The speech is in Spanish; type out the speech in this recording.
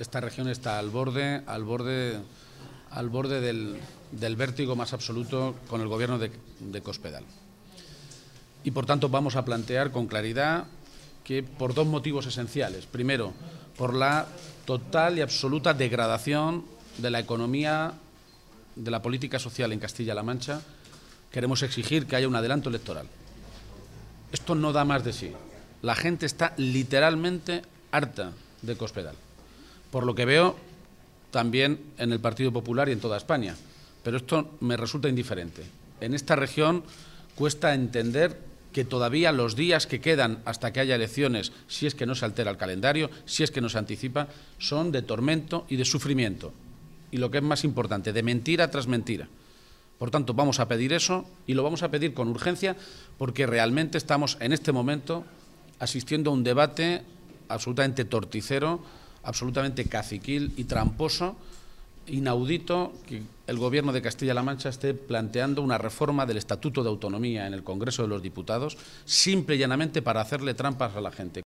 esta región está al borde del vértigo más absoluto con el gobierno de Cospedal. Y, por tanto, vamos a plantear con claridad que por dos motivos esenciales. Primero, por la total y absoluta degradación de la economía, de la política social en Castilla-La Mancha, queremos exigir que haya un adelanto electoral. Esto no da más de sí. La gente está literalmente harta de Cospedal. Por lo que veo, también en el Partido Popular y en toda España. Pero esto me resulta indiferente. En esta región cuesta entender que todavía los días que quedan hasta que haya elecciones, si es que no se altera el calendario, si es que no se anticipa, son de tormento y de sufrimiento. Y lo que es más importante, de mentira tras mentira. Por tanto, vamos a pedir eso y lo vamos a pedir con urgencia porque realmente estamos en este momento asistiendo a un debate absolutamente torticero, absolutamente caciquil y tramposo, inaudito, que el Gobierno de Castilla-La Mancha esté planteando una reforma del Estatuto de Autonomía en el Congreso de los Diputados, simple y llanamente para hacerle trampas a la gente.